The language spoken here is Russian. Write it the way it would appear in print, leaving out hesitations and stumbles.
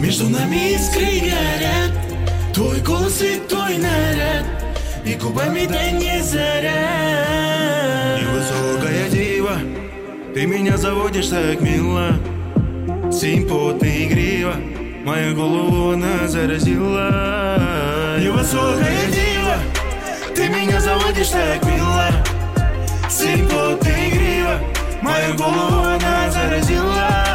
Между нами искры горят, твой голос и твой наряд, и губами дай не заряд. Невысокая дива, ты меня заводишь так мило, симпотно игриво, мою голову она заразила. Невысокая дива, ты меня заводишь так мило, симпотно игриво, мою голову она заразила.